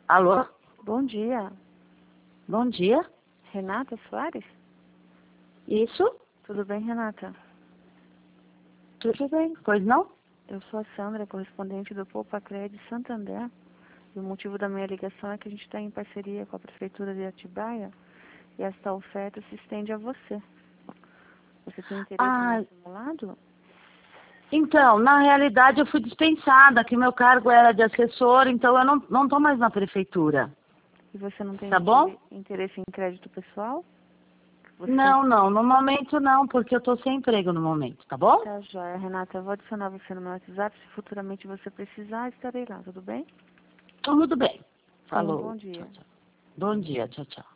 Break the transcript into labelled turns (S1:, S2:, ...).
S1: Alô?
S2: Bom dia.
S1: Bom dia.
S2: Renata Soares?
S1: Isso?
S2: Tudo bem, Renata?
S1: Tudo bem. Pois não?
S2: Eu sou a Sandra, correspondente do Poupa Crédito Santander. E o motivo da minha ligação é que a gente está em parceria com a Prefeitura de Atibaia e esta oferta se estende a você. Você tem interesse no simulado?
S1: Então, na realidade eu fui dispensada, que meu cargo era de assessor, então eu não estou mais na prefeitura.
S2: E você não tem
S1: Tá bom?
S2: interesse em crédito pessoal?
S1: Não, no momento não, porque eu estou sem emprego no momento, tá bom?
S2: Tá joia, Renata. Eu vou adicionar você no meu WhatsApp. Se futuramente você precisar, estarei lá, tudo bem?
S1: Tudo bem.
S2: Tenha um
S1: Falou.
S2: bom dia.
S1: Tchau, tchau. Bom dia, tchau, tchau.